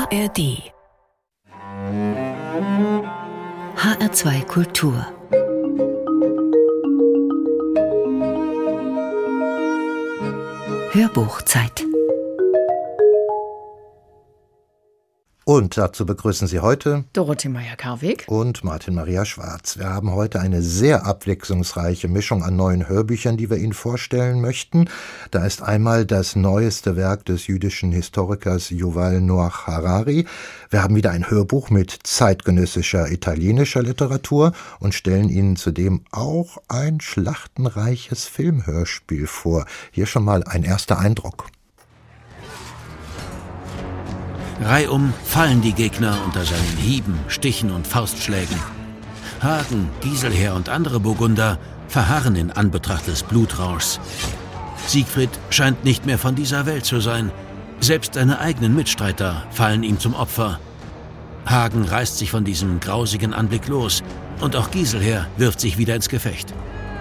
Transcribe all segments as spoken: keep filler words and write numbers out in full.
R D H R zwei Kultur Hörbuchzeit. Und dazu begrüßen Sie heute Dorothee Meyer-Karweg und Martin Maria Schwarz. Wir haben heute eine sehr abwechslungsreiche Mischung an neuen Hörbüchern, die wir Ihnen vorstellen möchten. Da ist einmal das neueste Werk des jüdischen Historikers Yuval Noah Harari. Wir haben wieder ein Hörbuch mit zeitgenössischer italienischer Literatur und stellen Ihnen zudem auch ein schlachtenreiches Filmhörspiel vor. Hier schon mal ein erster Eindruck. Reihum fallen die Gegner unter seinen Hieben, Stichen und Faustschlägen. Hagen, Giselher und andere Burgunder verharren in Anbetracht des Blutrauschs. Siegfried scheint nicht mehr von dieser Welt zu sein. Selbst seine eigenen Mitstreiter fallen ihm zum Opfer. Hagen reißt sich von diesem grausigen Anblick los und auch Giselher wirft sich wieder ins Gefecht.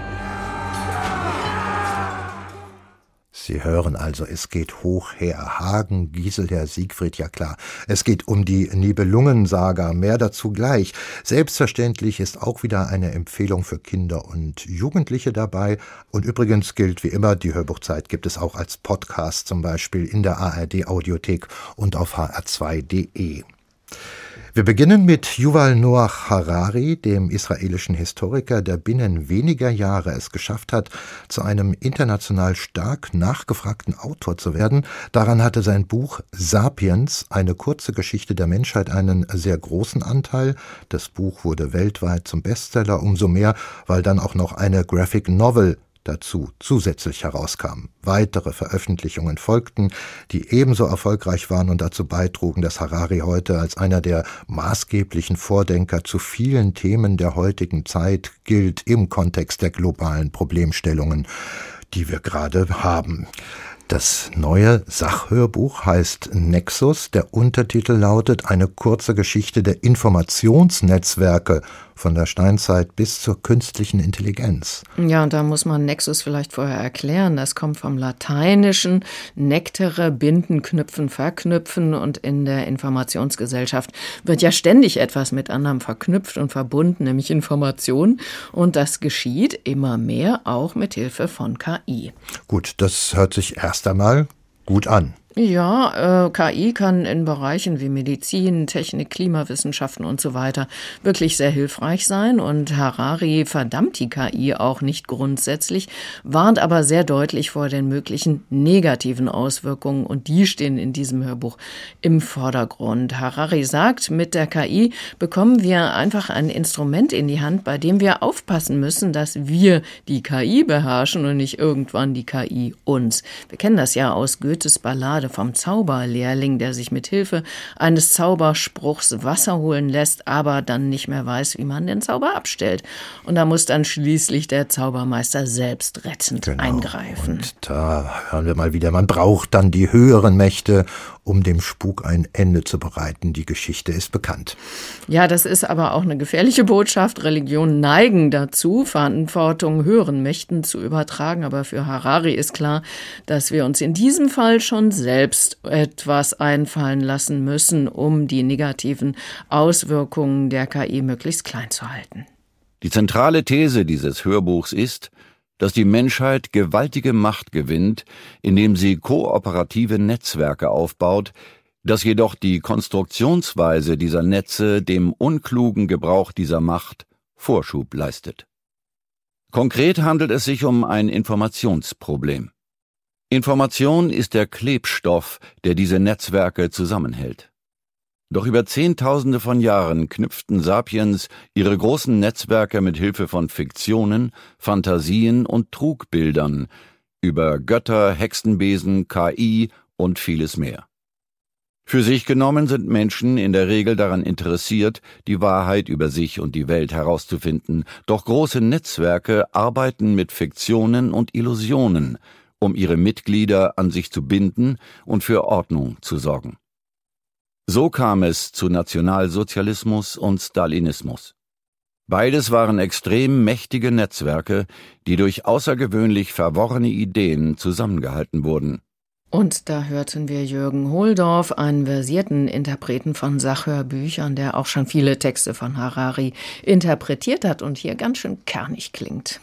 Sie hören also, es geht hoch her. Hagen, Giselher, Siegfried, ja klar. Es geht um die Nibelungensaga, mehr dazu gleich. Selbstverständlich ist auch wieder eine Empfehlung für Kinder und Jugendliche dabei. Und übrigens gilt wie immer, die Hörbuchzeit gibt es auch als Podcast, zum Beispiel in der A R D-Audiothek und auf h r zwei punkt d e. Wir beginnen mit Yuval Noah Harari, dem israelischen Historiker, der binnen weniger Jahre es geschafft hat, zu einem international stark nachgefragten Autor zu werden. Daran hatte sein Buch Sapiens, eine kurze Geschichte der Menschheit, einen sehr großen Anteil. Das Buch wurde weltweit zum Bestseller, umso mehr, weil dann auch noch eine Graphic Novel dazu zusätzlich herauskam. Weitere Veröffentlichungen folgten, die ebenso erfolgreich waren und dazu beitrugen, dass Harari heute als einer der maßgeblichen Vordenker zu vielen Themen der heutigen Zeit gilt im Kontext der globalen Problemstellungen, die wir gerade haben. Das neue Sachhörbuch heißt Nexus. Der Untertitel lautet Eine kurze Geschichte der Informationsnetzwerke von der Steinzeit bis zur künstlichen Intelligenz. Ja, und da muss man Nexus vielleicht vorher erklären. Das kommt vom Lateinischen nectere, binden, knüpfen, verknüpfen. Und in der Informationsgesellschaft wird ja ständig etwas mit anderem verknüpft und verbunden, nämlich Information. Und das geschieht immer mehr auch mit Hilfe von K I. Gut, das hört sich erst einmal gut an. Ja, äh, K I kann in Bereichen wie Medizin, Technik, Klimawissenschaften und so weiter wirklich sehr hilfreich sein. Und Harari verdammt die K I auch nicht grundsätzlich, warnt aber sehr deutlich vor den möglichen negativen Auswirkungen. Und die stehen in diesem Hörbuch im Vordergrund. Harari sagt, mit der K I bekommen wir einfach ein Instrument in die Hand, bei dem wir aufpassen müssen, dass wir die K I beherrschen und nicht irgendwann die K I uns. Wir kennen das ja aus Goethes Ballade vom Zauberlehrling, der sich mit Hilfe eines Zauberspruchs Wasser holen lässt, aber dann nicht mehr weiß, wie man den Zauber abstellt. Und da muss dann schließlich der Zaubermeister selbst rettend genau. eingreifen. Und da hören wir mal wieder, man braucht dann die höheren Mächte, um dem Spuk ein Ende zu bereiten. Die Geschichte ist bekannt. Ja, das ist aber auch eine gefährliche Botschaft. Religionen neigen dazu, Verantwortung höheren Mächten zu übertragen. Aber für Harari ist klar, dass wir uns in diesem Fall schon selbst etwas einfallen lassen müssen, um die negativen Auswirkungen der K I möglichst klein zu halten. Die zentrale These dieses Hörbuchs ist, dass die Menschheit gewaltige Macht gewinnt, indem sie kooperative Netzwerke aufbaut, dass jedoch die Konstruktionsweise dieser Netze dem unklugen Gebrauch dieser Macht Vorschub leistet. Konkret handelt es sich um ein Informationsproblem. Information ist der Klebstoff, der diese Netzwerke zusammenhält. Doch über Zehntausende von Jahren knüpften Sapiens ihre großen Netzwerke mit Hilfe von Fiktionen, Fantasien und Trugbildern über Götter, Hexenbesen, K I und vieles mehr. Für sich genommen sind Menschen in der Regel daran interessiert, die Wahrheit über sich und die Welt herauszufinden, doch große Netzwerke arbeiten mit Fiktionen und Illusionen, um ihre Mitglieder an sich zu binden und für Ordnung zu sorgen. So kam es zu Nationalsozialismus und Stalinismus. Beides waren extrem mächtige Netzwerke, die durch außergewöhnlich verworrene Ideen zusammengehalten wurden. Und da hörten wir Jürgen Holdorf, einen versierten Interpreten von Sachhörbüchern, der auch schon viele Texte von Harari interpretiert hat und hier ganz schön kernig klingt.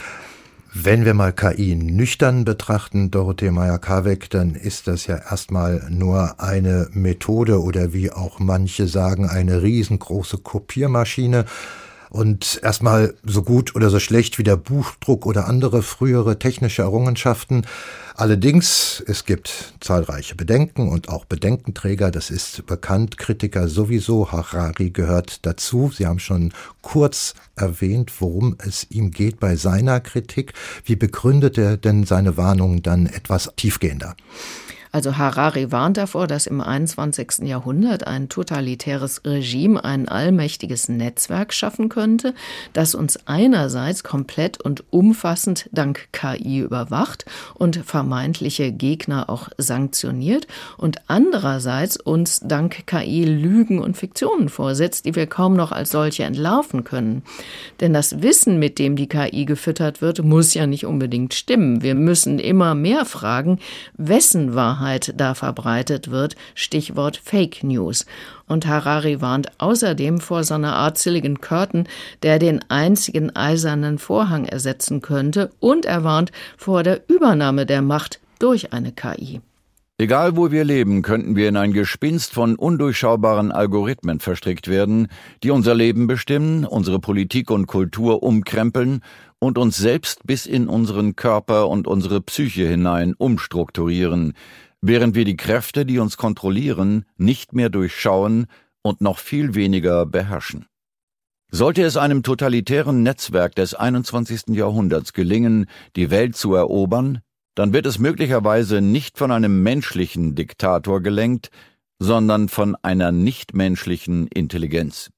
Wenn wir mal K I nüchtern betrachten, Dorothee Meyer-Karweck, dann ist das ja erstmal nur eine Methode oder wie auch manche sagen, eine riesengroße Kopiermaschine. Und erstmal so gut oder so schlecht wie der Buchdruck oder andere frühere technische Errungenschaften. Allerdings, es gibt zahlreiche Bedenken und auch Bedenkenträger, das ist bekannt, Kritiker sowieso, Harari gehört dazu. Sie haben schon kurz erwähnt, worum es ihm geht bei seiner Kritik. Wie begründet er denn seine Warnungen dann etwas tiefgehender? Also Harari warnt davor, dass im einundzwanzigsten Jahrhundert ein totalitäres Regime ein allmächtiges Netzwerk schaffen könnte, das uns einerseits komplett und umfassend dank K I überwacht und vermeintliche Gegner auch sanktioniert und andererseits uns dank K I Lügen und Fiktionen vorsetzt, die wir kaum noch als solche entlarven können. Denn das Wissen, mit dem die K I gefüttert wird, muss ja nicht unbedingt stimmen. Wir müssen immer mehr fragen, wessen Wahrheit da verbreitet wird, Stichwort Fake News. Und Harari warnt außerdem vor so einer Art Silicon Curtain, der den einzigen eisernen Vorhang ersetzen könnte, und er warnt vor der Übernahme der Macht durch eine K I. Egal wo wir leben, könnten wir in ein Gespinst von undurchschaubaren Algorithmen verstrickt werden, die unser Leben bestimmen, unsere Politik und Kultur umkrempeln und uns selbst bis in unseren Körper und unsere Psyche hinein umstrukturieren, während wir die Kräfte, die uns kontrollieren, nicht mehr durchschauen und noch viel weniger beherrschen. Sollte es einem totalitären Netzwerk des einundzwanzigsten Jahrhunderts gelingen, die Welt zu erobern, dann wird es möglicherweise nicht von einem menschlichen Diktator gelenkt, sondern von einer nichtmenschlichen Intelligenz.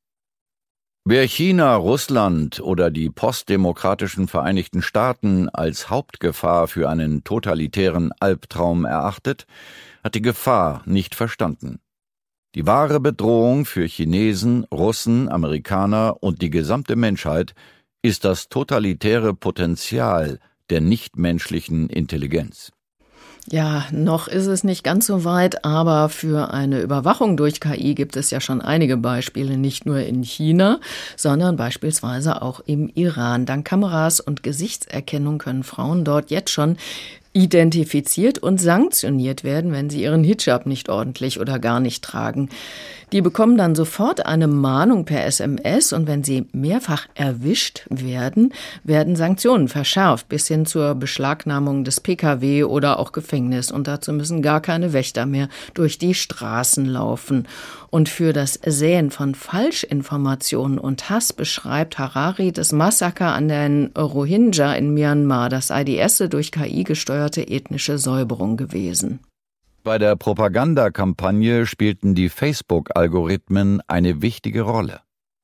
Wer China, Russland oder die postdemokratischen Vereinigten Staaten als Hauptgefahr für einen totalitären Albtraum erachtet, hat die Gefahr nicht verstanden. Die wahre Bedrohung für Chinesen, Russen, Amerikaner und die gesamte Menschheit ist das totalitäre Potenzial der nichtmenschlichen Intelligenz. Ja, noch ist es nicht ganz so weit, aber für eine Überwachung durch K I gibt es ja schon einige Beispiele, nicht nur in China, sondern beispielsweise auch im Iran. Dank Kameras und Gesichtserkennung können Frauen dort jetzt schon identifiziert und sanktioniert werden, wenn sie ihren Hijab nicht ordentlich oder gar nicht tragen. Die bekommen dann sofort eine Mahnung per S M S und wenn sie mehrfach erwischt werden, werden Sanktionen verschärft bis hin zur Beschlagnahmung des P K W oder auch Gefängnis. Und dazu müssen gar keine Wächter mehr durch die Straßen laufen. Und für das Säen von Falschinformationen und Hass beschreibt Harari das Massaker an den Rohingya in Myanmar. Das sei die erste durch K I gesteuerte ethnische Säuberung gewesen. Bei der Propagandakampagne spielten die Facebook-Algorithmen eine wichtige Rolle.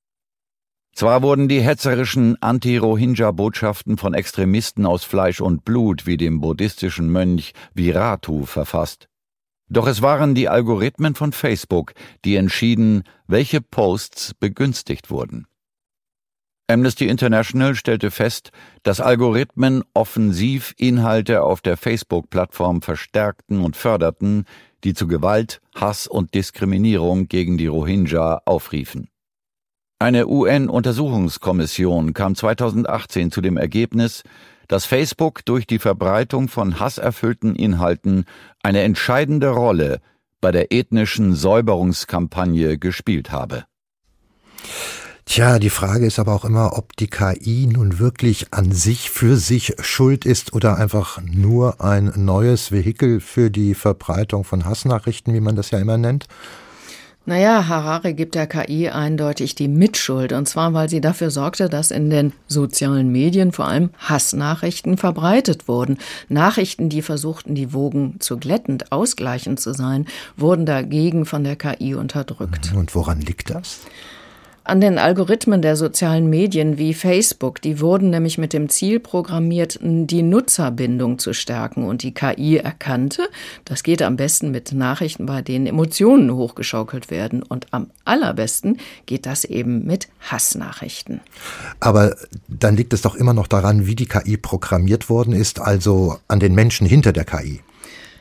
Zwar wurden die hetzerischen Anti-Rohingya-Botschaften von Extremisten aus Fleisch und Blut wie dem buddhistischen Mönch Viratu verfasst. Doch es waren die Algorithmen von Facebook, die entschieden, welche Posts begünstigt wurden. Amnesty International stellte fest, dass Algorithmen offensiv Inhalte auf der Facebook-Plattform verstärkten und förderten, die zu Gewalt, Hass und Diskriminierung gegen die Rohingya aufriefen. Eine U N-Untersuchungskommission kam zweitausendachtzehn zu dem Ergebnis, dass Facebook durch die Verbreitung von hasserfüllten Inhalten eine entscheidende Rolle bei der ethnischen Säuberungskampagne gespielt habe. Tja, die Frage ist aber auch immer, ob die K I nun wirklich an sich für sich schuld ist oder einfach nur ein neues Vehikel für die Verbreitung von Hassnachrichten, wie man das ja immer nennt. Naja, Harari gibt der K I eindeutig die Mitschuld, und zwar, weil sie dafür sorgte, dass in den sozialen Medien vor allem Hassnachrichten verbreitet wurden. Nachrichten, die versuchten, die Wogen zu glättend, ausgleichend zu sein, wurden dagegen von der K I unterdrückt. Und woran liegt das? An den Algorithmen der sozialen Medien wie Facebook, die wurden nämlich mit dem Ziel programmiert, die Nutzerbindung zu stärken. Und die K I erkannte, das geht am besten mit Nachrichten, bei denen Emotionen hochgeschaukelt werden. Und am allerbesten geht das eben mit Hassnachrichten. Aber dann liegt es doch immer noch daran, wie die K I programmiert worden ist, also an den Menschen hinter der K I.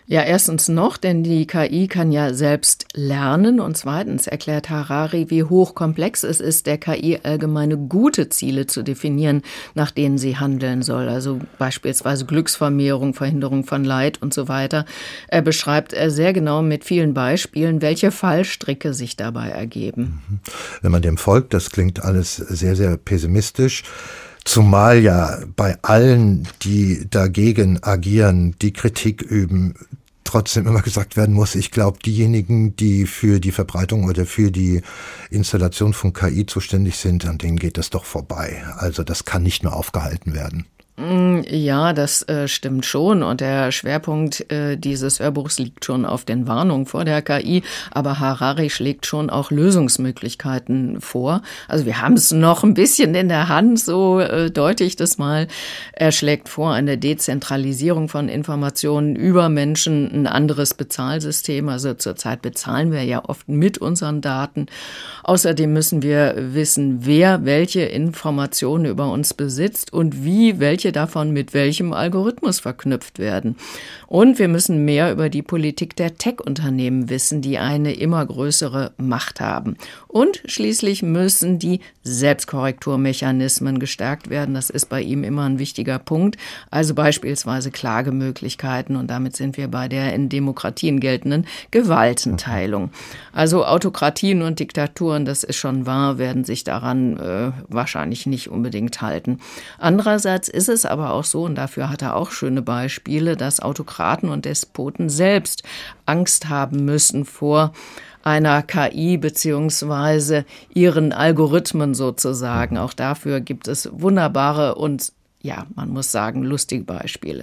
Ja, erstens noch, denn die K I kann ja selbst lernen und zweitens erklärt Harari, wie hochkomplex es ist, der K I allgemeine gute Ziele zu definieren, nach denen sie handeln soll, also beispielsweise Glücksvermehrung, Verhinderung von Leid und so weiter. Er beschreibt sehr genau mit vielen Beispielen, welche Fallstricke sich dabei ergeben. Wenn man dem folgt, das klingt alles sehr, sehr pessimistisch. Zumal ja bei allen, die dagegen agieren, die Kritik üben, trotzdem immer gesagt werden muss, ich glaube, diejenigen, die für die Verbreitung oder für die Installation von K I zuständig sind, an denen geht es doch vorbei. Also das kann nicht mehr aufgehalten werden. Ja, das äh, stimmt schon und der Schwerpunkt äh, dieses Hörbuchs liegt schon auf den Warnungen vor der K I, aber Harari schlägt schon auch Lösungsmöglichkeiten vor. Also wir haben es noch ein bisschen in der Hand, so äh, deute ich das mal. Er schlägt vor eine Dezentralisierung von Informationen über Menschen, ein anderes Bezahlsystem. Also zurzeit bezahlen wir ja oft mit unseren Daten. Außerdem müssen wir wissen, wer welche Informationen über uns besitzt und wie welche davon mit welchem Algorithmus verknüpft werden. Und wir müssen mehr über die Politik der Tech-Unternehmen wissen, die eine immer größere Macht haben. Und schließlich müssen die Selbstkorrekturmechanismen gestärkt werden. Das ist bei ihm immer ein wichtiger Punkt. Also beispielsweise Klagemöglichkeiten und damit sind wir bei der in Demokratien geltenden Gewaltenteilung. Also Autokratien und Diktaturen, das ist schon wahr, werden sich daran äh, wahrscheinlich nicht unbedingt halten. Andererseits ist es aber auch so, und dafür hat er auch schöne Beispiele, dass Autokraten und Despoten selbst Angst haben müssen vor einer K I beziehungsweise ihren Algorithmen sozusagen. Auch dafür gibt es wunderbare und, ja, man muss sagen, lustige Beispiele.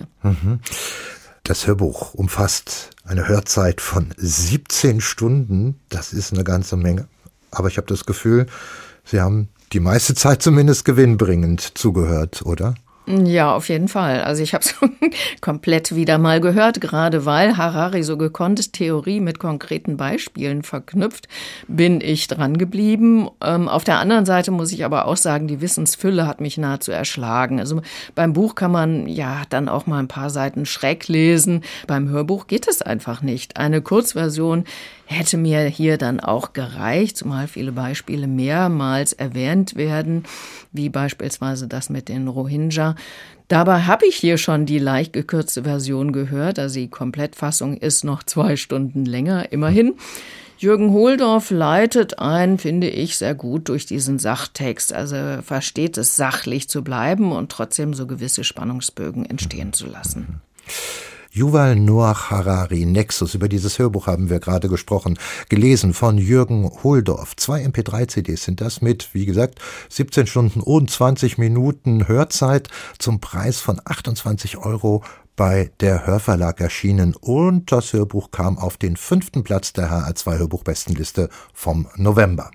Das Hörbuch umfasst eine Hörzeit von siebzehn Stunden. Das ist eine ganze Menge. Aber ich habe das Gefühl, Sie haben die meiste Zeit zumindest gewinnbringend zugehört, oder? Ja, auf jeden Fall. Also ich habe es komplett wieder mal gehört, gerade weil Harari so gekonnt Theorie mit konkreten Beispielen verknüpft, bin ich dran geblieben. Ähm, auf der anderen Seite muss ich aber auch sagen, die Wissensfülle hat mich nahezu erschlagen. Also beim Buch kann man ja dann auch mal ein paar Seiten schräg lesen. Beim Hörbuch geht es einfach nicht. Eine Kurzversion hätte mir hier dann auch gereicht, zumal viele Beispiele mehrmals erwähnt werden, wie beispielsweise das mit den Rohingya. Dabei habe ich hier schon die leicht gekürzte Version gehört, also die Komplettfassung ist noch zwei Stunden länger, immerhin. Jürgen Holdorf leitet ein, finde ich, sehr gut durch diesen Sachtext, also versteht es, sachlich zu bleiben und trotzdem so gewisse Spannungsbögen entstehen zu lassen. Yuval Noah Harari, Nexus, über dieses Hörbuch haben wir gerade gesprochen, gelesen von Jürgen Holdorf. Zwei M P drei C Ds sind das mit, wie gesagt, siebzehn Stunden und zwanzig Minuten Hörzeit zum Preis von achtundzwanzig Euro bei der Hörverlag erschienen und das Hörbuch kam auf den fünften Platz der H R zwei Hörbuchbestenliste vom November.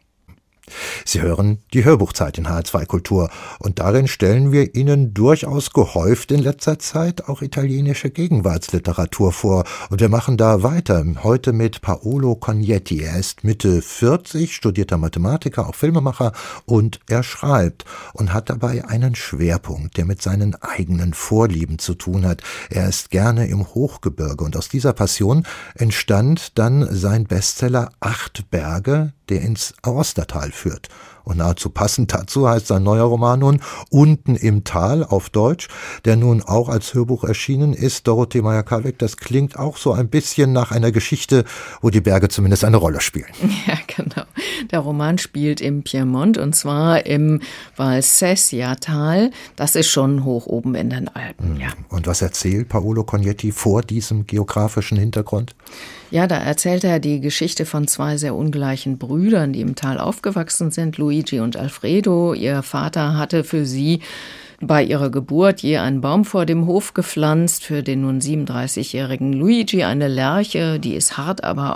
Sie hören die Hörbuchzeit in H R zwei Kultur und darin stellen wir Ihnen durchaus gehäuft in letzter Zeit auch italienische Gegenwartsliteratur vor und wir machen da weiter, heute mit Paolo Cognetti. Er ist Mitte vierzig, studierter Mathematiker, auch Filmemacher und er schreibt und hat dabei einen Schwerpunkt, der mit seinen eigenen Vorlieben zu tun hat. Er ist gerne im Hochgebirge und aus dieser Passion entstand dann sein Bestseller Acht Berge, der ins Aostatal führt. Und nahezu passend dazu heißt sein neuer Roman nun Unten im Tal auf Deutsch, der nun auch als Hörbuch erschienen ist. Dorothee Meyer-Kalbeck, das klingt auch so ein bisschen nach einer Geschichte, wo die Berge zumindest eine Rolle spielen. Ja, genau. Der Roman spielt im Piemont und zwar im Valsesia-Tal. Das ist schon hoch oben in den Alpen, ja. Und was erzählt Paolo Cognetti vor diesem geografischen Hintergrund? Ja, da erzählt er die Geschichte von zwei sehr ungleichen Brüdern, die im Tal aufgewachsen sind, Luigi und Alfredo. Ihr Vater hatte für sie bei ihrer Geburt je einen Baum vor dem Hof gepflanzt, für den nun siebenunddreißigjährigen Luigi eine Lärche, die ist hart, aber auch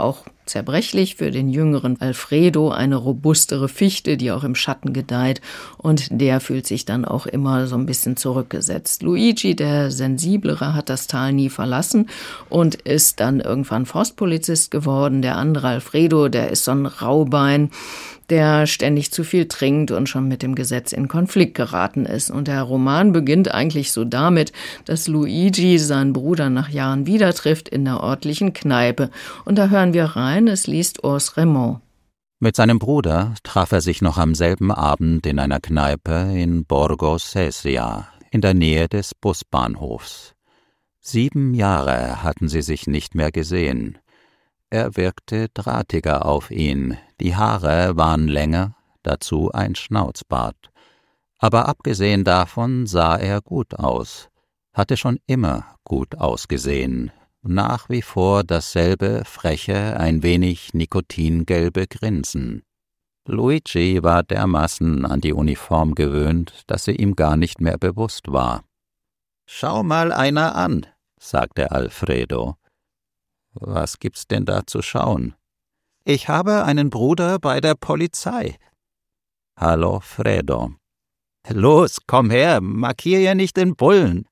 zerbrechlich, für den jüngeren Alfredo eine robustere Fichte, die auch im Schatten gedeiht, und der fühlt sich dann auch immer so ein bisschen zurückgesetzt. Luigi, der Sensiblere, hat das Tal nie verlassen und ist dann irgendwann Forstpolizist geworden. Der andere Alfredo, der ist so ein Raubein, der ständig zu viel trinkt und schon mit dem Gesetz in Konflikt geraten ist. Und der Roman beginnt eigentlich so damit, dass Luigi seinen Bruder nach Jahren wieder trifft in der örtlichen Kneipe. Und da hören wir rein, es liest Urs Raymond. Mit seinem Bruder traf er sich noch am selben Abend in einer Kneipe in Borgo Sesia, in der Nähe des Busbahnhofs. Sieben Jahre hatten sie sich nicht mehr gesehen. Er wirkte drahtiger auf ihn, die Haare waren länger, dazu ein Schnauzbart. Aber abgesehen davon sah er gut aus, hatte schon immer gut ausgesehen, nach wie vor dasselbe freche, ein wenig nikotingelbe Grinsen. Luigi war dermaßen an die Uniform gewöhnt, dass sie ihm gar nicht mehr bewusst war. »Schau mal einer an«, sagte Alfredo. »Was gibt's denn da zu schauen?« »Ich habe einen Bruder bei der Polizei.« »Hallo, Fredo.« »Los, komm her, markier ja nicht den Bullen.«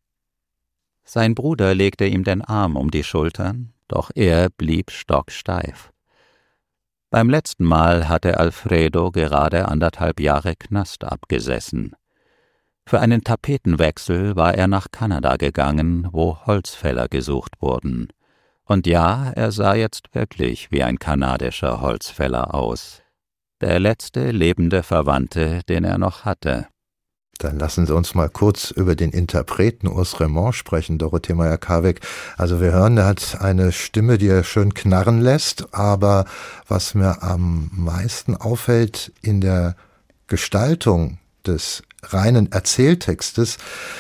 Sein Bruder legte ihm den Arm um die Schultern, doch er blieb stocksteif. Beim letzten Mal hatte Alfredo gerade anderthalb Jahre Knast abgesessen. Für einen Tapetenwechsel war er nach Kanada gegangen, wo Holzfäller gesucht wurden. Und ja, er sah jetzt wirklich wie ein kanadischer Holzfäller aus. Der letzte lebende Verwandte, den er noch hatte. Dann lassen Sie uns mal kurz über den Interpreten Urs Raymond sprechen, Dorothee Meyer-Karweg. Also wir hören, er hat eine Stimme, die er schön knarren lässt, aber was mir am meisten auffällt in der Gestaltung des reinen Erzähltextes,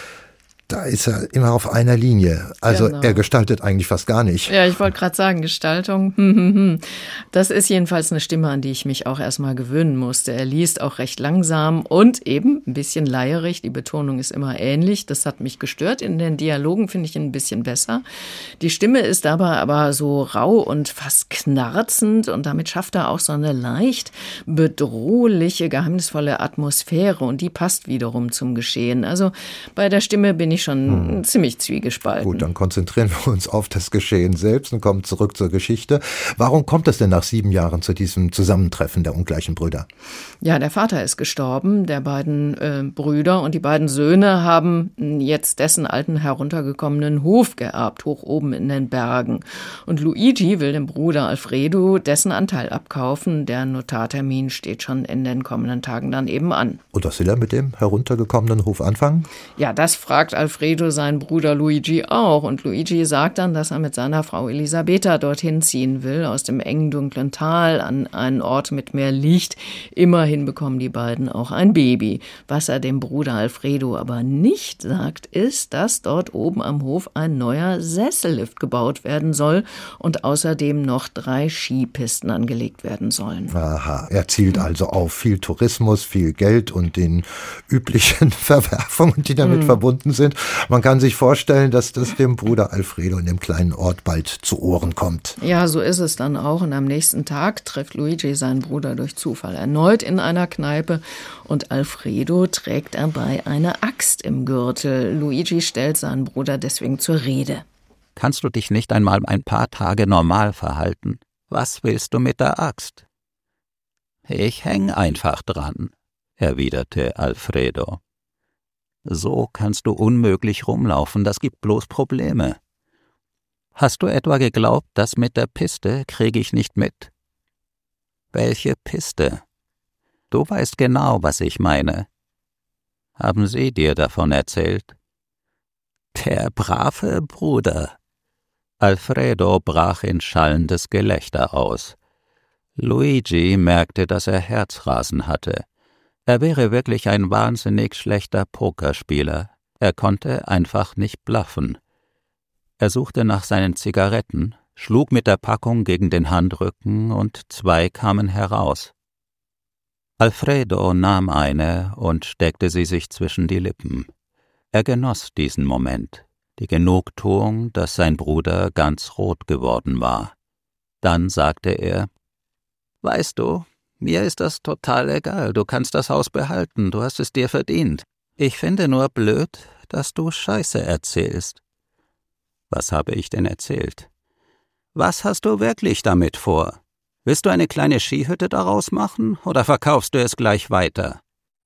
da ist er immer auf einer Linie. Also genau. Er gestaltet eigentlich fast gar nicht. Ja, ich wollte gerade sagen, Gestaltung. Hm, hm, hm. Das ist jedenfalls eine Stimme, an die ich mich auch erstmal gewöhnen musste. Er liest auch recht langsam und eben ein bisschen leierig. Die Betonung ist immer ähnlich. Das hat mich gestört. In den Dialogen finde ich ihn ein bisschen besser. Die Stimme ist dabei aber so rau und fast knarzend und damit schafft er auch so eine leicht bedrohliche, geheimnisvolle Atmosphäre und die passt wiederum zum Geschehen. Also bei der Stimme bin ich schon hm. ziemlich zwiegespalten. Gut, dann konzentrieren wir uns auf das Geschehen selbst und kommen zurück zur Geschichte. Warum kommt es denn nach sieben Jahren zu diesem Zusammentreffen der ungleichen Brüder? Ja, der Vater ist gestorben, der beiden äh, Brüder, und die beiden Söhne haben jetzt dessen alten heruntergekommenen Hof geerbt, hoch oben in den Bergen. Und Luigi will dem Bruder Alfredo dessen Anteil abkaufen. Der Notartermin steht schon in den kommenden Tagen dann eben an. Und was will er mit dem heruntergekommenen Hof anfangen? Ja, das fragt Alfredo seinen Bruder Luigi auch. Und Luigi sagt dann, dass er mit seiner Frau Elisabetta dorthin ziehen will, aus dem engen, dunklen Tal an einen Ort mit mehr Licht. Immerhin bekommen die beiden auch ein Baby. Was er dem Bruder Alfredo aber nicht sagt, ist, dass dort oben am Hof ein neuer Sessellift gebaut werden soll und außerdem noch drei Skipisten angelegt werden sollen. Aha, er zielt also auf viel Tourismus, viel Geld und den üblichen Verwerfungen, die damit hm. verbunden sind. Man kann sich vorstellen, dass das dem Bruder Alfredo in dem kleinen Ort bald zu Ohren kommt. Ja, so ist es dann auch. Und am nächsten Tag trifft Luigi seinen Bruder durch Zufall erneut in einer Kneipe und Alfredo trägt dabei eine Axt im Gürtel. Luigi stellt seinen Bruder deswegen zur Rede. Kannst du dich nicht einmal ein paar Tage normal verhalten? Was willst du mit der Axt? Ich häng einfach dran, erwiderte Alfredo. So kannst du unmöglich rumlaufen, das gibt bloß Probleme. Hast du etwa geglaubt, das mit der Piste kriege ich nicht mit? Welche Piste? Du weißt genau, was ich meine. Haben sie dir davon erzählt? Der brave Bruder. Alfredo brach in schallendes Gelächter aus. Luigi merkte, dass er Herzrasen hatte. Er wäre wirklich ein wahnsinnig schlechter Pokerspieler. Er konnte einfach nicht bluffen. Er suchte nach seinen Zigaretten, schlug mit der Packung gegen den Handrücken und zwei kamen heraus. Alfredo nahm eine und steckte sie sich zwischen die Lippen. Er genoss diesen Moment, die Genugtuung, dass sein Bruder ganz rot geworden war. Dann sagte er: »Weißt du, mir ist das total egal, du kannst das Haus behalten, du hast es dir verdient. Ich finde nur blöd, dass du Scheiße erzählst.« »Was habe ich denn erzählt?« »Was hast du wirklich damit vor? Willst du eine kleine Skihütte daraus machen oder verkaufst du es gleich weiter?«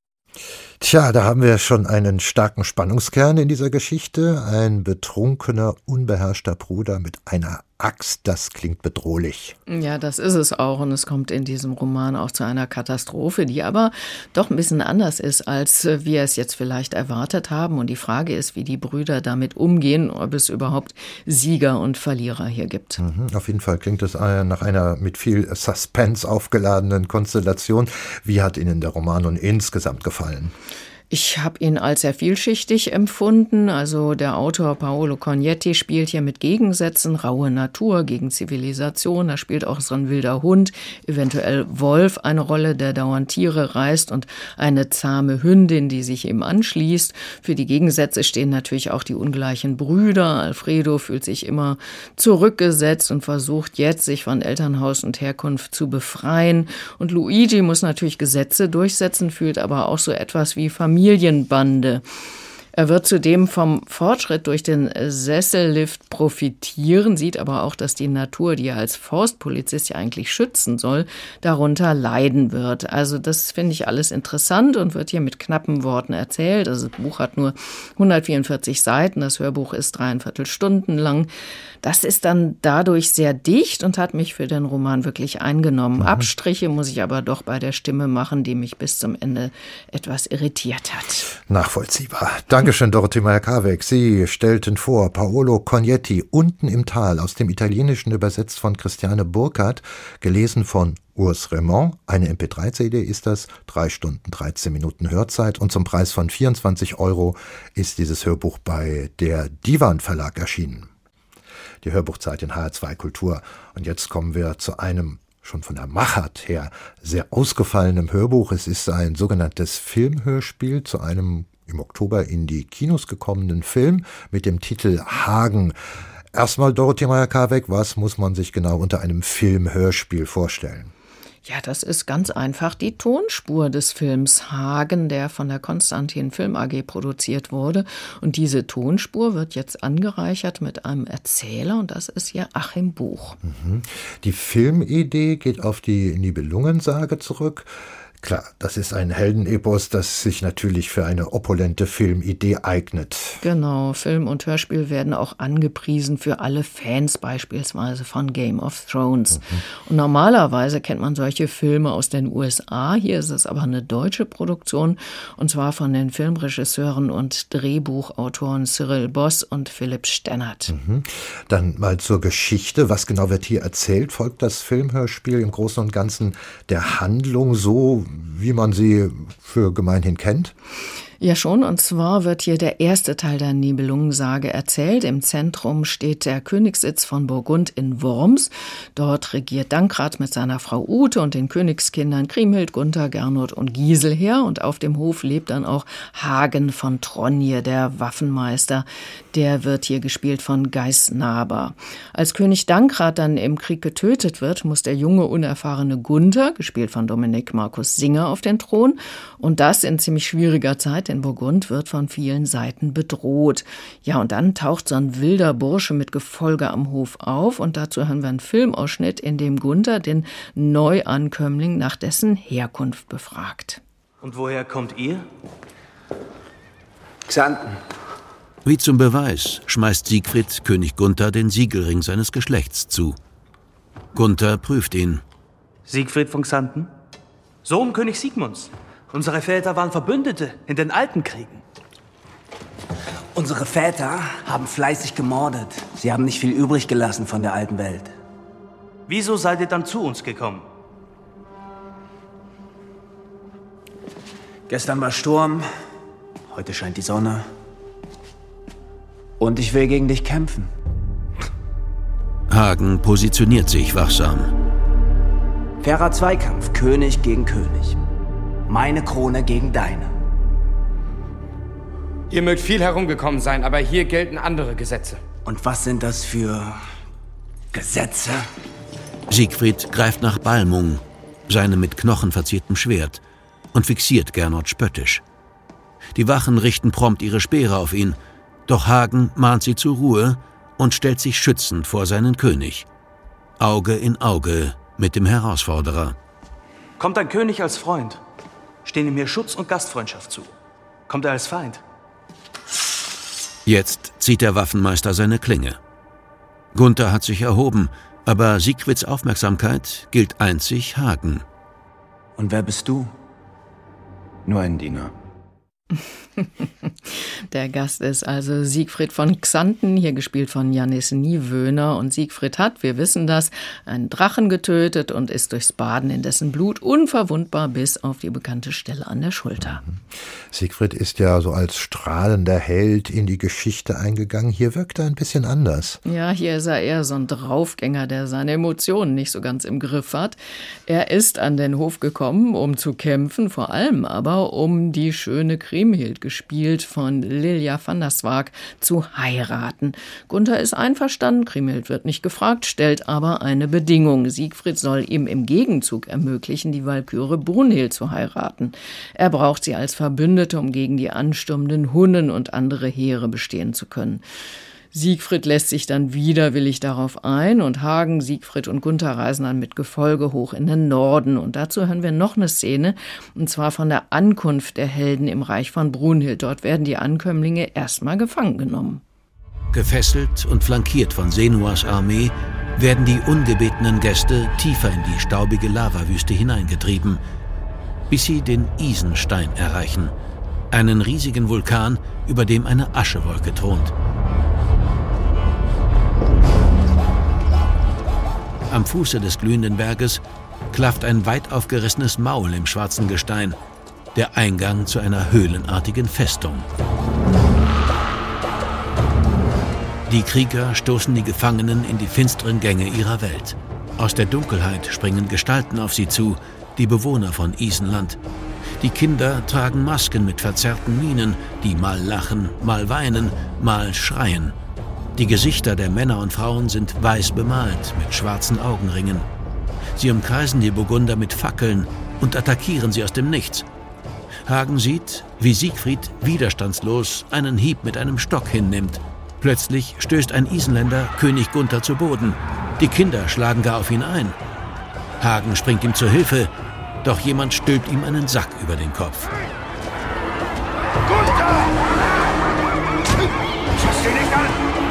Tja, da haben wir schon einen starken Spannungskern in dieser Geschichte. Ein betrunkener, unbeherrschter Bruder mit einer Axt, das klingt bedrohlich. Ja, das ist es auch. Und es kommt in diesem Roman auch zu einer Katastrophe, die aber doch ein bisschen anders ist, als wir es jetzt vielleicht erwartet haben. Und die Frage ist, wie die Brüder damit umgehen, ob es überhaupt Sieger und Verlierer hier gibt. Mhm, auf jeden Fall klingt es nach einer mit viel Suspense aufgeladenen Konstellation. Wie hat Ihnen der Roman nun insgesamt gefallen? Ich habe ihn als sehr vielschichtig empfunden. Also der Autor Paolo Cognetti spielt hier mit Gegensätzen, raue Natur gegen Zivilisation. Da spielt auch so ein wilder Hund, eventuell Wolf, eine Rolle, der dauernd Tiere reißt, und eine zahme Hündin, die sich ihm anschließt. Für die Gegensätze stehen natürlich auch die ungleichen Brüder. Alfredo fühlt sich immer zurückgesetzt und versucht jetzt, sich von Elternhaus und Herkunft zu befreien. Und Luigi muss natürlich Gesetze durchsetzen, fühlt aber auch so etwas wie Familie. Familienbande. Er wird zudem vom Fortschritt durch den Sessellift profitieren, sieht aber auch, dass die Natur, die er als Forstpolizist ja eigentlich schützen soll, darunter leiden wird. Also das finde ich alles interessant und wird hier mit knappen Worten erzählt. Also das Buch hat nur hundertvierundvierzig Seiten, das Hörbuch ist dreieinviertel Stunden lang. Das ist dann dadurch sehr dicht und hat mich für den Roman wirklich eingenommen. Mhm. Abstriche muss ich aber doch bei der Stimme machen, die mich bis zum Ende etwas irritiert hat. Nachvollziehbar. Dankeschön, Dorothee Meyer-Karweg. Sie stellten vor Paolo Cognetti, Unten im Tal, aus dem Italienischen übersetzt von Christiane Burkhardt, gelesen von Urs Raymond. Eine M P drei C D ist das, drei Stunden, dreizehn Minuten Hörzeit, und zum Preis von vierundzwanzig Euro ist dieses Hörbuch bei der Divan Verlag erschienen. Die Hörbuchzeit in H R zwei Kultur. Und jetzt kommen wir zu einem schon von der Machart her sehr ausgefallenem Hörbuch. Es ist ein sogenanntes Filmhörspiel zu einem im Oktober in die Kinos gekommenen Film mit dem Titel Hagen. Erstmal, Dorothee Meyer-Karweg, was muss man sich genau unter einem Filmhörspiel vorstellen? Ja, das ist ganz einfach die Tonspur des Films Hagen, der von der Konstantin Film A G produziert wurde. Und diese Tonspur wird jetzt angereichert mit einem Erzähler, und das ist hier Achim Buch. Mhm. Die Filmidee geht auf die Nibelungensage zurück. Klar, das ist ein Heldenepos, das sich natürlich für eine opulente Filmidee eignet. Genau, Film und Hörspiel werden auch angepriesen für alle Fans beispielsweise von Game of Thrones. Mhm. Und normalerweise kennt man solche Filme aus den U S A. Hier ist es aber eine deutsche Produktion, und zwar von den Filmregisseuren und Drehbuchautoren Cyril Boss und Philipp Stennert. Mhm. Dann mal zur Geschichte. Was genau wird hier erzählt? Folgt das Filmhörspiel im Großen und Ganzen der Handlung so, wie man sie für gemeinhin kennt? Ja schon, und zwar wird hier der erste Teil der Nibelungensage erzählt. Im Zentrum steht der Königssitz von Burgund in Worms. Dort regiert Dankrad mit seiner Frau Ute und den Königskindern Kriemhild, Gunther, Gernot und Giselher. Und auf dem Hof lebt dann auch Hagen von Tronje, der Waffenmeister. Der wird hier gespielt von Geiß Naber. Als König Dankrad dann im Krieg getötet wird, muss der junge, unerfahrene Gunther, gespielt von Dominik Markus Singer, auf den Thron. Und das in ziemlich schwieriger Zeit, denn Burgund wird von vielen Seiten bedroht. Ja, und dann taucht so ein wilder Bursche mit Gefolge am Hof auf, und dazu hören wir einen Filmausschnitt, in dem Gunther den Neuankömmling nach dessen Herkunft befragt. Und woher kommt ihr? Xanten. Wie zum Beweis schmeißt Siegfried König Gunther den Siegelring seines Geschlechts zu. Gunther prüft ihn. Siegfried von Xanten? Sohn König Siegmunds. Unsere Väter waren Verbündete in den alten Kriegen. Unsere Väter haben fleißig gemordet. Sie haben nicht viel übrig gelassen von der alten Welt. Wieso seid ihr dann zu uns gekommen? Gestern war Sturm, heute scheint die Sonne. Und ich will gegen dich kämpfen. Hagen positioniert sich wachsam. Fairer Zweikampf, König gegen König. Meine Krone gegen deine. Ihr mögt viel herumgekommen sein, aber hier gelten andere Gesetze. Und was sind das für Gesetze? Siegfried greift nach Balmung, seinem mit Knochen verziertem Schwert, und fixiert Gernot spöttisch. Die Wachen richten prompt ihre Speere auf ihn, doch Hagen mahnt sie zur Ruhe und stellt sich schützend vor seinen König. Auge in Auge mit dem Herausforderer. Kommt ein König als Freund, stehen ihm hier Schutz und Gastfreundschaft zu. Kommt er als Feind? Jetzt zieht der Waffenmeister seine Klinge. Gunther hat sich erhoben, aber Siegfrieds Aufmerksamkeit gilt einzig Hagen. Und wer bist du? Nur ein Diener. Der Gast ist also Siegfried von Xanten, hier gespielt von Jannis Niewöhner. Und Siegfried hat, wir wissen das, einen Drachen getötet und ist durchs Baden in dessen Blut unverwundbar bis auf die bekannte Stelle an der Schulter. Siegfried ist ja so als strahlender Held in die Geschichte eingegangen. Hier wirkt er ein bisschen anders. Ja, hier ist er eher so ein Draufgänger, der seine Emotionen nicht so ganz im Griff hat. Er ist an den Hof gekommen, um zu kämpfen, vor allem aber um die schöne Kriemhild, gespielt von Lilja van der Swaag, zu heiraten. Gunther ist einverstanden, Kriemhild wird nicht gefragt, stellt aber eine Bedingung. Siegfried soll ihm im Gegenzug ermöglichen, die Walküre Brunhild zu heiraten. Er braucht sie als Verbündete, um gegen die anstürmenden Hunnen und andere Heere bestehen zu können. Siegfried lässt sich dann widerwillig darauf ein und Hagen, Siegfried und Gunther reisen dann mit Gefolge hoch in den Norden. Und dazu hören wir noch eine Szene, und zwar von der Ankunft der Helden im Reich von Brunhild. Dort werden die Ankömmlinge erstmal gefangen genommen. Gefesselt und flankiert von Senuas Armee werden die ungebetenen Gäste tiefer in die staubige Lavawüste hineingetrieben, bis sie den Isenstein erreichen, einen riesigen Vulkan, über dem eine Aschewolke thront. Am Fuße des glühenden Berges klafft ein weit aufgerissenes Maul im schwarzen Gestein, der Eingang zu einer höhlenartigen Festung. Die Krieger stoßen die Gefangenen in die finsteren Gänge ihrer Welt. Aus der Dunkelheit springen Gestalten auf sie zu, die Bewohner von Isenland. Die Kinder tragen Masken mit verzerrten Mienen, die mal lachen, mal weinen, mal schreien. Die Gesichter der Männer und Frauen sind weiß bemalt mit schwarzen Augenringen. Sie umkreisen die Burgunder mit Fackeln und attackieren sie aus dem Nichts. Hagen sieht, wie Siegfried widerstandslos einen Hieb mit einem Stock hinnimmt. Plötzlich stößt ein Isenländer König Gunther zu Boden. Die Kinder schlagen gar auf ihn ein. Hagen springt ihm zur Hilfe, doch jemand stülpt ihm einen Sack über den Kopf. Gunther! Schieß ihn nicht an!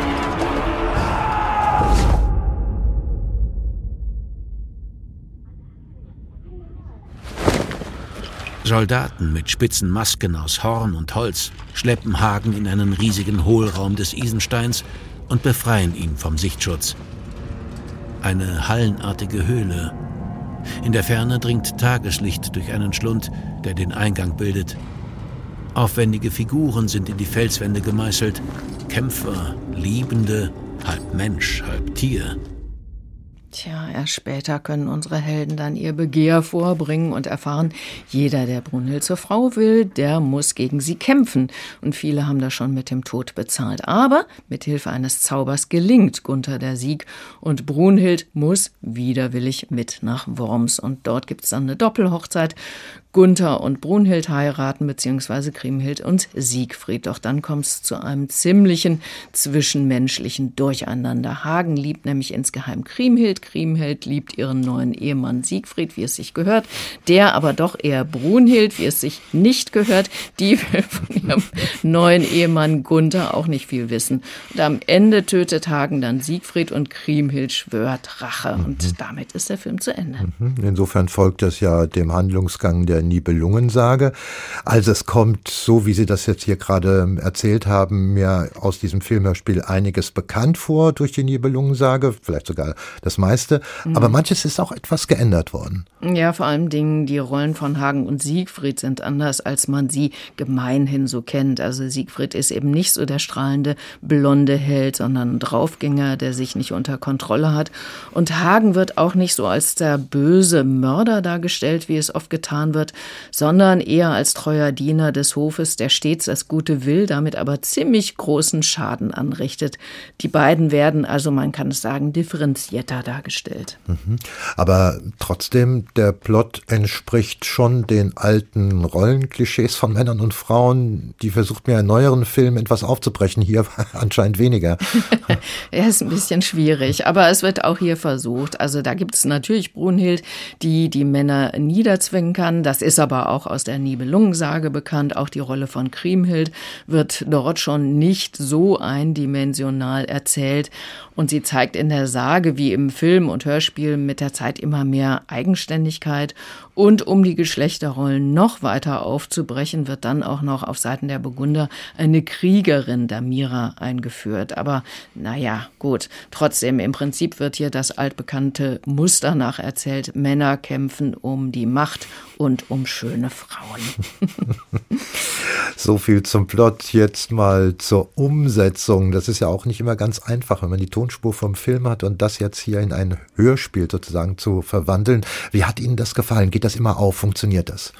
Soldaten mit spitzen Masken aus Horn und Holz schleppen Hagen in einen riesigen Hohlraum des Isensteins und befreien ihn vom Sichtschutz. Eine hallenartige Höhle. In der Ferne dringt Tageslicht durch einen Schlund, der den Eingang bildet. Aufwendige Figuren sind in die Felswände gemeißelt. Kämpfer, Liebende, halb Mensch, halb Tier. Tja, erst später können unsere Helden dann ihr Begehr vorbringen und erfahren, jeder, der Brunhild zur Frau will, der muss gegen sie kämpfen. Und viele haben das schon mit dem Tod bezahlt. Aber mit Hilfe eines Zaubers gelingt Gunther der Sieg und Brunhild muss widerwillig mit nach Worms. Und dort gibt es dann eine Doppelhochzeit. Gunther und Brunhild heiraten, beziehungsweise Kriemhild und Siegfried. Doch dann kommt es zu einem ziemlichen zwischenmenschlichen Durcheinander. Hagen liebt nämlich insgeheim Kriemhild. Kriemhild liebt ihren neuen Ehemann Siegfried, wie es sich gehört. Der aber doch eher Brunhild, wie es sich nicht gehört. Die will von ihrem neuen Ehemann Gunther auch nicht viel wissen. Und am Ende tötet Hagen dann Siegfried und Kriemhild schwört Rache. Und mhm. damit ist der Film zu Ende. Insofern folgt das ja dem Handlungsgang der Nibelungensage. Also es kommt, so wie Sie das jetzt hier gerade erzählt haben, mir aus diesem Filmhörspiel einiges bekannt vor durch die Nibelungensage, vielleicht sogar das meiste, mhm. aber manches ist auch etwas geändert worden. Ja, vor allem Dingen die Rollen von Hagen und Siegfried sind anders, als man sie gemeinhin so kennt. Also Siegfried ist eben nicht so der strahlende, blonde Held, sondern ein Draufgänger, der sich nicht unter Kontrolle hat. Und Hagen wird auch nicht so als der böse Mörder dargestellt, wie es oft getan wird, wird, sondern eher als treuer Diener des Hofes, der stets das Gute will, damit aber ziemlich großen Schaden anrichtet. Die beiden werden also, man kann es sagen, differenzierter dargestellt. Mhm. Aber trotzdem, der Plot entspricht schon den alten Rollenklischees von Männern und Frauen. Die versucht mir in neueren Filmen etwas aufzubrechen, hier anscheinend weniger. Ja, ist ein bisschen schwierig, aber es wird auch hier versucht. Also da gibt es natürlich Brunhild, die die Männer niederzwingen kann. Das ist aber auch aus der Nibelungensage bekannt. Auch die Rolle von Kriemhild wird dort schon nicht so eindimensional erzählt. Und sie zeigt in der Sage wie im Film und Hörspiel mit der Zeit immer mehr Eigenständigkeit. Und um die Geschlechterrollen noch weiter aufzubrechen, wird dann auch noch auf Seiten der Burgunder eine Kriegerin, Damira, eingeführt. Aber naja, gut. Trotzdem, im Prinzip wird hier das altbekannte Muster nacherzählt. Männer kämpfen um die Macht und um schöne Frauen. So viel zum Plot, jetzt mal zur Umsetzung. Das ist ja auch nicht immer ganz einfach, wenn man die Tonspur vom Film hat und das jetzt hier in ein Hörspiel sozusagen zu verwandeln. Wie hat Ihnen das gefallen? Geht das immer auf? Funktioniert das?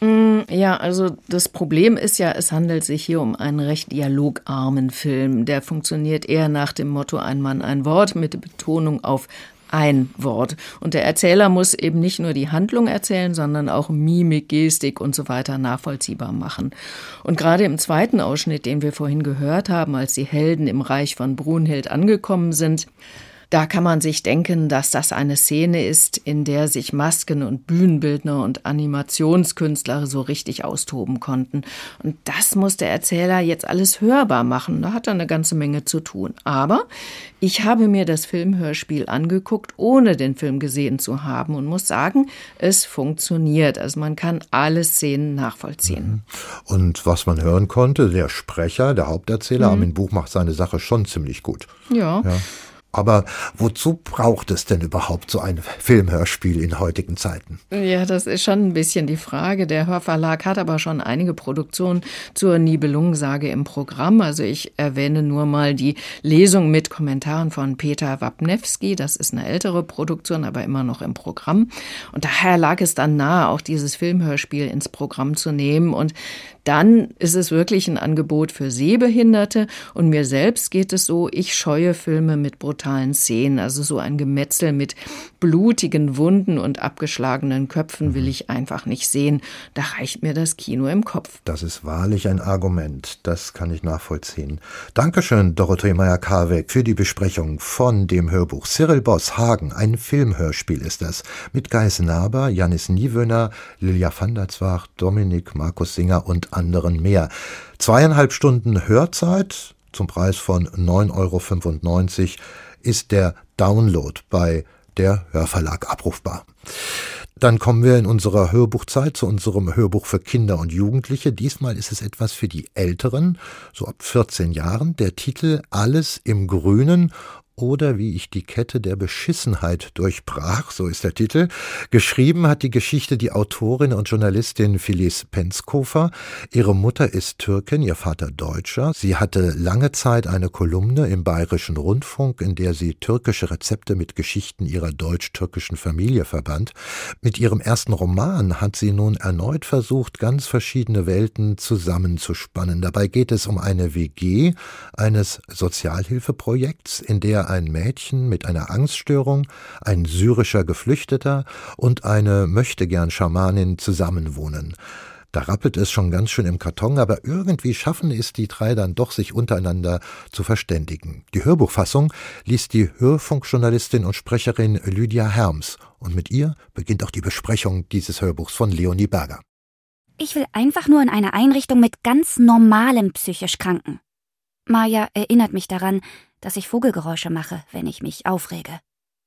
Ja, also das Problem ist ja, es handelt sich hier um einen recht dialogarmen Film. Der funktioniert eher nach dem Motto ein Mann, ein Wort mit Betonung auf ein Wort. Und der Erzähler muss eben nicht nur die Handlung erzählen, sondern auch Mimik, Gestik und so weiter nachvollziehbar machen. Und gerade im zweiten Ausschnitt, den wir vorhin gehört haben, als die Helden im Reich von Brunhild angekommen sind, da kann man sich denken, dass das eine Szene ist, in der sich Masken- und Bühnenbildner und Animationskünstler so richtig austoben konnten. Und das muss der Erzähler jetzt alles hörbar machen. Da hat er eine ganze Menge zu tun. Aber ich habe mir das Filmhörspiel angeguckt, ohne den Film gesehen zu haben und muss sagen, es funktioniert. Also man kann alle Szenen nachvollziehen. Und was man hören konnte, der Sprecher, der Haupterzähler, mhm. Armin Buch macht seine Sache schon ziemlich gut. Ja. ja. Aber wozu braucht es denn überhaupt so ein Filmhörspiel in heutigen Zeiten? Ja, das ist schon ein bisschen die Frage. Der Hörverlag hat aber schon einige Produktionen zur Nibelungensage im Programm. Also ich erwähne nur mal die Lesung mit Kommentaren von Peter Wapniewski. Das ist eine ältere Produktion, aber immer noch im Programm. Und daher lag es dann nahe, auch dieses Filmhörspiel ins Programm zu nehmen. Und dann ist es wirklich ein Angebot für Sehbehinderte. Und mir selbst geht es so, ich scheue Filme mit brutalen Szenen. Also so ein Gemetzel mit blutigen Wunden und abgeschlagenen Köpfen will ich einfach nicht sehen. Da reicht mir das Kino im Kopf. Das ist wahrlich ein Argument. Das kann ich nachvollziehen. Dankeschön, Dorothee Meyer-Karweg, für die Besprechung von dem Hörbuch Cyril Boss, Hagen. Ein Filmhörspiel ist das. Mit Geiß Naber, Jannis Niewöhner, Lilja van der Zwart, Dominik, Markus Singer und anderen mehr. Zweieinhalb Stunden Hörzeit zum Preis von neun Euro fünfundneunzig ist der Download bei der Hörverlag abrufbar. Dann kommen wir in unserer Hörbuchzeit zu unserem Hörbuch für Kinder und Jugendliche. Diesmal ist es etwas für die Älteren, so ab vierzehn Jahren. Der Titel Alles im Grünen oder wie ich die Kette der Beschissenheit durchbrach, so ist der Titel. Geschrieben hat die Geschichte die Autorin und Journalistin Filiz Penskofer. Ihre Mutter ist Türkin, ihr Vater Deutscher. Sie hatte lange Zeit eine Kolumne im Bayerischen Rundfunk, in der sie türkische Rezepte mit Geschichten ihrer deutsch-türkischen Familie verband. Mit ihrem ersten Roman hat sie nun erneut versucht, ganz verschiedene Welten zusammenzuspannen. Dabei geht es um eine W G eines Sozialhilfeprojekts, in der ein Mädchen mit einer Angststörung, ein syrischer Geflüchteter und eine Möchtegern-Schamanin zusammenwohnen. Da rappelt es schon ganz schön im Karton, aber irgendwie schaffen es die drei dann doch, sich untereinander zu verständigen. Die Hörbuchfassung liest die Hörfunkjournalistin und Sprecherin Lydia Herms. Und mit ihr beginnt auch die Besprechung dieses Hörbuchs von Leonie Berger. Ich will einfach nur in eine Einrichtung mit ganz normalen psychisch Kranken. Maja erinnert mich daran, dass ich Vogelgeräusche mache, wenn ich mich aufrege.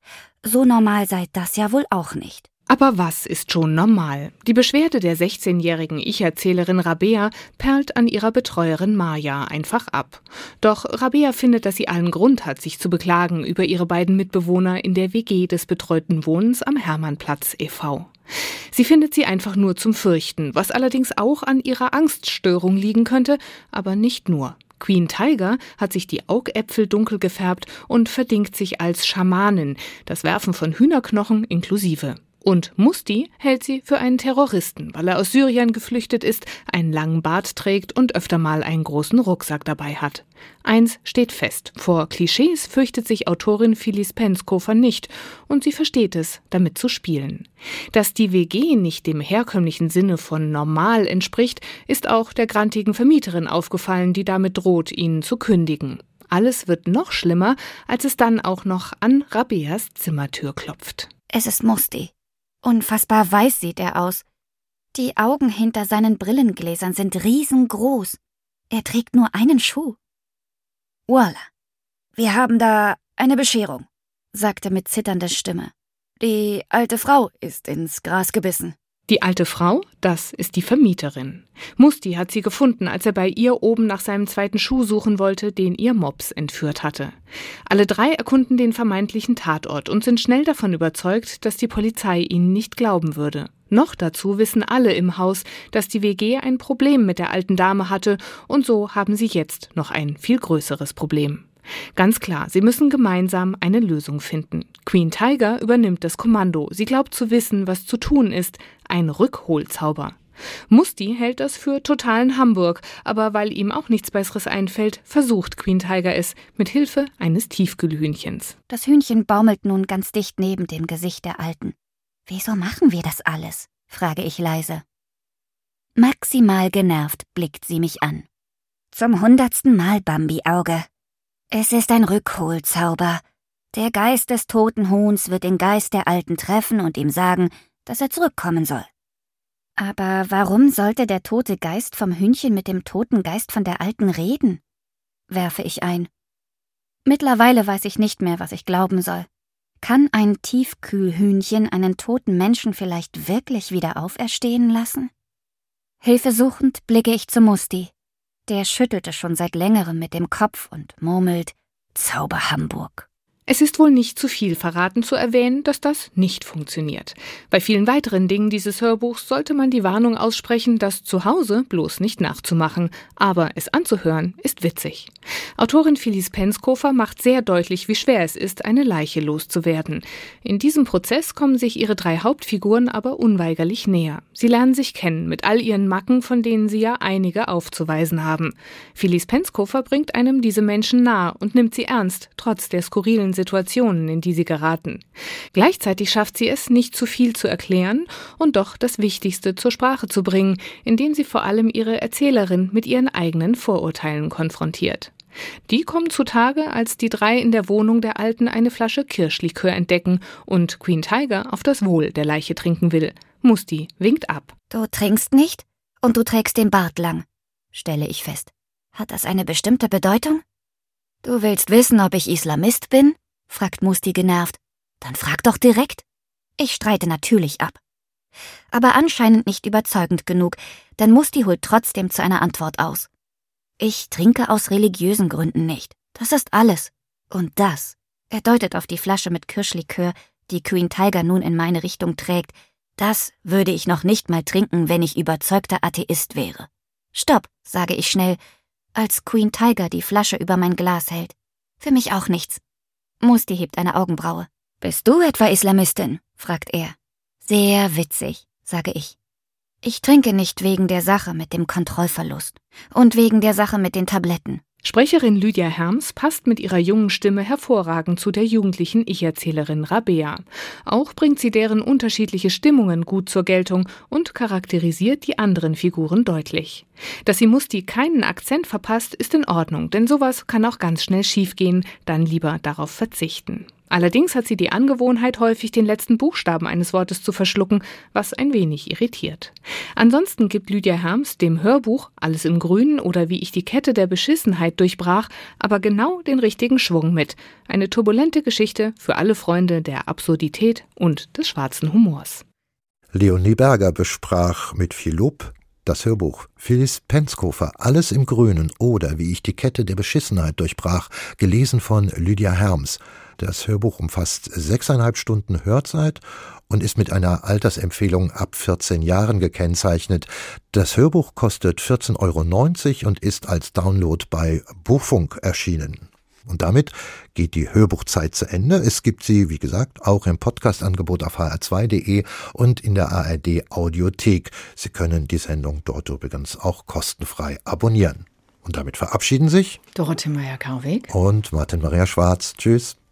So normal sei das ja wohl auch nicht. Aber was ist schon normal? Die Beschwerde der sechzehnjährigen Ich-Erzählerin Rabea perlt an ihrer Betreuerin Maja einfach ab. Doch Rabea findet, dass sie allen Grund hat, sich zu beklagen über ihre beiden Mitbewohner in der W G des betreuten Wohnens am Hermannplatz e V Sie findet sie einfach nur zum Fürchten, was allerdings auch an ihrer Angststörung liegen könnte, aber nicht nur. Queen Tiger hat sich die Augäpfel dunkel gefärbt und verdingt sich als Schamanin, das Werfen von Hühnerknochen inklusive. Und Musti hält sie für einen Terroristen, weil er aus Syrien geflüchtet ist, einen langen Bart trägt und öfter mal einen großen Rucksack dabei hat. Eins steht fest: Vor Klischees fürchtet sich Autorin Phyllis Penskofer nicht und sie versteht es, damit zu spielen. Dass die W G nicht dem herkömmlichen Sinne von normal entspricht, ist auch der grantigen Vermieterin aufgefallen, die damit droht, ihnen zu kündigen. Alles wird noch schlimmer, als es dann auch noch an Rabeas Zimmertür klopft. Es ist Musti. Unfassbar weiß sieht er aus. Die Augen hinter seinen Brillengläsern sind riesengroß. Er trägt nur einen Schuh. Voila, wir haben da eine Bescherung, sagte mit zitternder Stimme. Die alte Frau ist ins Gras gebissen. Die alte Frau, das ist die Vermieterin. Musti hat sie gefunden, als er bei ihr oben nach seinem zweiten Schuh suchen wollte, den ihr Mops entführt hatte. Alle drei erkunden den vermeintlichen Tatort und sind schnell davon überzeugt, dass die Polizei ihnen nicht glauben würde. Noch dazu wissen alle im Haus, dass die W G ein Problem mit der alten Dame hatte und so haben sie jetzt noch ein viel größeres Problem. Ganz klar, sie müssen gemeinsam eine Lösung finden. Queen Tiger übernimmt das Kommando. Sie glaubt zu wissen, was zu tun ist. Ein Rückholzauber. Musti hält das für totalen Hamburg, aber weil ihm auch nichts Besseres einfällt, versucht Queen Tiger es mit Hilfe eines Tiefkühlhühnchens. Das Hühnchen baumelt nun ganz dicht neben dem Gesicht der Alten. »Wieso machen wir das alles?« frage ich leise. Maximal genervt blickt sie mich an. »Zum hundertsten Mal, Bambi-Auge. Es ist ein Rückholzauber. Der Geist des toten Huhns wird den Geist der Alten treffen und ihm sagen, dass er zurückkommen soll.« Aber warum sollte der tote Geist vom Hühnchen mit dem toten Geist von der Alten reden? Werfe ich ein. Mittlerweile weiß ich nicht mehr, was ich glauben soll. Kann ein Tiefkühlhühnchen einen toten Menschen vielleicht wirklich wieder auferstehen lassen? Hilfesuchend blicke ich zu Musti. Der schüttelte schon seit längerem mit dem Kopf und murmelt: »Zauber Hamburg.« Es ist wohl nicht zu viel verraten zu erwähnen, dass das nicht funktioniert. Bei vielen weiteren Dingen dieses Hörbuchs sollte man die Warnung aussprechen, das zu Hause bloß nicht nachzumachen. Aber es anzuhören ist witzig. Autorin Phyllis Penskofer macht sehr deutlich, wie schwer es ist, eine Leiche loszuwerden. In diesem Prozess kommen sich ihre drei Hauptfiguren aber unweigerlich näher. Sie lernen sich kennen, mit all ihren Macken, von denen sie ja einige aufzuweisen haben. Phyllis Penskofer bringt einem diese Menschen nahe und nimmt sie ernst, trotz der skurrilen Situationen, in die sie geraten. Gleichzeitig schafft sie es, nicht zu viel zu erklären und doch das Wichtigste zur Sprache zu bringen, indem sie vor allem ihre Erzählerin mit ihren eigenen Vorurteilen konfrontiert. Die kommen zutage, als die drei in der Wohnung der Alten eine Flasche Kirschlikör entdecken und Queen Tiger auf das Wohl der Leiche trinken will. Musti winkt ab. »Du trinkst nicht und du trägst den Bart lang«, stelle ich fest. »Hat das eine bestimmte Bedeutung?« »Du willst wissen, ob ich Islamist bin?« fragt Musti genervt. »Dann frag doch direkt.« Ich streite natürlich ab. Aber anscheinend nicht überzeugend genug, denn Musti holt trotzdem zu einer Antwort aus. »Ich trinke aus religiösen Gründen nicht. Das ist alles. Und das«, er deutet auf die Flasche mit Kirschlikör, die Queen Tiger nun in meine Richtung trägt, »das würde ich noch nicht mal trinken, wenn ich überzeugter Atheist wäre.« »Stopp«, sage ich schnell, als Queen Tiger die Flasche über mein Glas hält. »Für mich auch nichts.« Musti hebt eine Augenbraue. »Bist du etwa Islamistin?« fragt er. »Sehr witzig«, sage ich. »Ich trinke nicht wegen der Sache mit dem Kontrollverlust und wegen der Sache mit den Tabletten.« Sprecherin Lydia Herms passt mit ihrer jungen Stimme hervorragend zu der jugendlichen Ich-Erzählerin Rabea. Auch bringt sie deren unterschiedliche Stimmungen gut zur Geltung und charakterisiert die anderen Figuren deutlich. Dass sie Musti keinen Akzent verpasst, ist in Ordnung, denn sowas kann auch ganz schnell schiefgehen, dann lieber darauf verzichten. Allerdings hat sie die Angewohnheit, häufig den letzten Buchstaben eines Wortes zu verschlucken, was ein wenig irritiert. Ansonsten gibt Lydia Herms dem Hörbuch Alles im Grünen oder Wie ich die Kette der Beschissenheit durchbrach, aber genau den richtigen Schwung mit. Eine turbulente Geschichte für alle Freunde der Absurdität und des schwarzen Humors. Leonie Berger besprach mit viel Lob das Hörbuch Phyllis Penskofer Alles im Grünen oder Wie ich die Kette der Beschissenheit durchbrach, gelesen von Lydia Herms. Das Hörbuch umfasst sechseinhalb Stunden Hörzeit und ist mit einer Altersempfehlung ab vierzehn Jahren gekennzeichnet. Das Hörbuch kostet vierzehn Euro neunzig und ist als Download bei Buchfunk erschienen. Und damit geht die Hörbuchzeit zu Ende. Es gibt sie, wie gesagt, auch im Podcast-Angebot auf h r zwei punkt d e und in der A R D-Audiothek. Sie können die Sendung dort übrigens auch kostenfrei abonnieren. Und damit verabschieden sich Dorothee Meyer-Karweg und Martin Maria Schwarz. Tschüss.